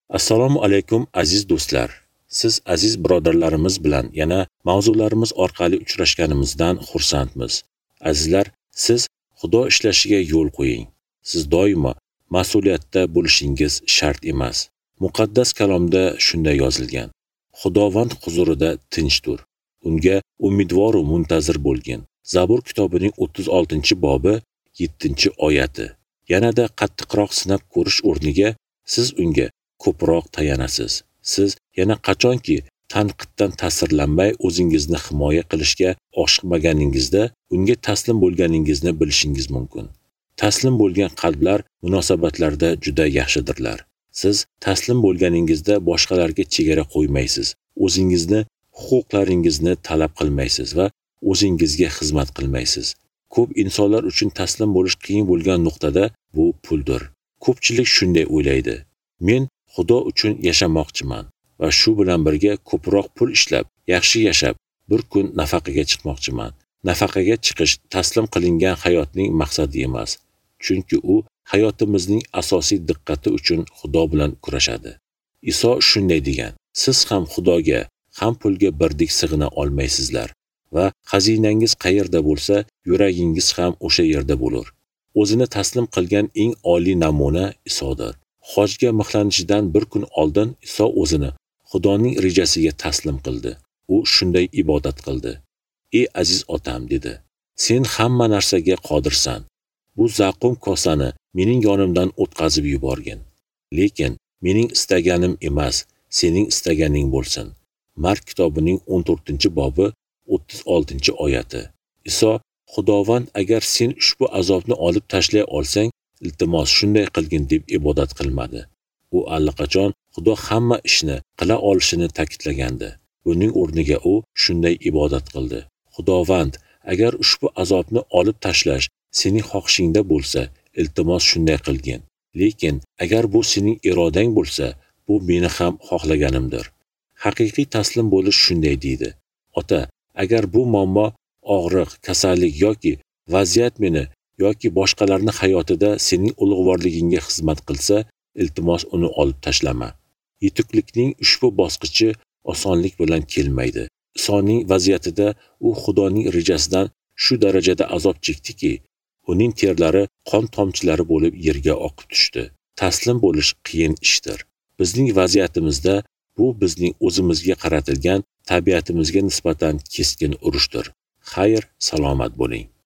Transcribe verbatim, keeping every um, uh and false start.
Assalomu alaykum aziz do'stlar. Siz aziz birodarlarimiz bilan yana mavzularimiz orqali uchrashganimizdan xursandmiz. Azizlar, siz Xudo ishlashiga yo'l qo'ying. Siz doimo mas'uliyatda bo'lishingiz shart emas. Muqaddas kalomda shunday yozilgan: Xudovand huzurida tinch tur. Unga umidvor va muntazir bo'lgin. Zabur kitobining o'ttiz oltinchi bobi yettinchi oyati. Yanada qattiqroq sinab ko'rish o'rniga siz unga ko'proq tayanasiz. Siz yana qachonki tanqiddan ta'sirlanmay o'zingizni himoya qilishga oshiqmaganingizda unga taslim bo'lganingizni bilishingiz mumkin. Taslim bo'lgan qalblar munosabatlarda juda yaxshidirlar. Siz taslim bo'lganingizda boshqalarga chegara qo'ymaysiz. O'zingizni, huquqlaringizni talab qilmaysiz va o'zingizga xizmat qilmaysiz. Ko'p insonlar uchun taslim bo'lish qiyin bo'lgan nuqtada bu puldir. Ko'pchilik shunday o'ylaydi: men Xudo uchun yashamoqchiman va shu bilan birga ko'proq pul ishlab, yaxshi yashab, bir kun nafaqaga chiqmoqchiman. Nafaqaga chiqish taslim qilingan hayotning maqsadi emas, chunki u hayotimizning asosiy diqqati uchun Xudo bilan kurashadi. Iso shunday degan: siz ham Xudoga, ham pulga birdek sig'ina olmaysizlar va xazinangiz qayerda bo'lsa, yuragingiz ham o'sha yerda bo'lur. O'zini taslim qilgan eng oliy namuna Isodir. Hojga mixlanishidan bir kun oldin Iso o'zini Xudoning rejasiga taslim qildi. U shunday ibodat qildi: "Ey aziz otam", dedi, "sen hamma narsaga qodirsan. Bu zaqum kosani mening yonimdan o'tkazib yuborgin. Lekin mening istaganim emas, sening istaganing bo'lsin." Mark kitobining o'n to'rtinchi bobi o'ttiz oltinchi oyati. Iso: "Xudovand, agar sen ushbu azobni olib tashlay olsang, iltimos shunday qilgin", deb ibodat qilmadi. U allaqachon Xudo hamma ishni qila olishini ta'kidlagandi. Buning o'rniga u shunday ibodat qildi: "Xudovand, agar ushbu azobni olib tashlash sening xohishingda bo'lsa, iltimos shunday qilgin. Lekin agar bu sening irodang bo'lsa, bu meni ham xohlaganimdir." Haqiqiy taslim bo'lish shunday deydi: "Ota, agar bu muammo, og'riq, kasallik yoki vaziyat meni yoki boshqalarning hayotida sening ulug'vorligingga xizmat qilsa, iltimos uni olib tashlama." Yetuklikning ushbu bosqichi osonlik bilan kelmaydi. Isoning vaziyatida u Xudoning rejasidan shu darajada azob chekdiki, uning terlari qon tomchilari bo'lib yerga oqib tushdi. Taslim bo'lish qiyin ishdir. Bizning vaziyatimizda bu bizning o'zimizga qaratilgan tabiatimizga nisbatan keskin urushdir. Xayr, salomat bo'ling.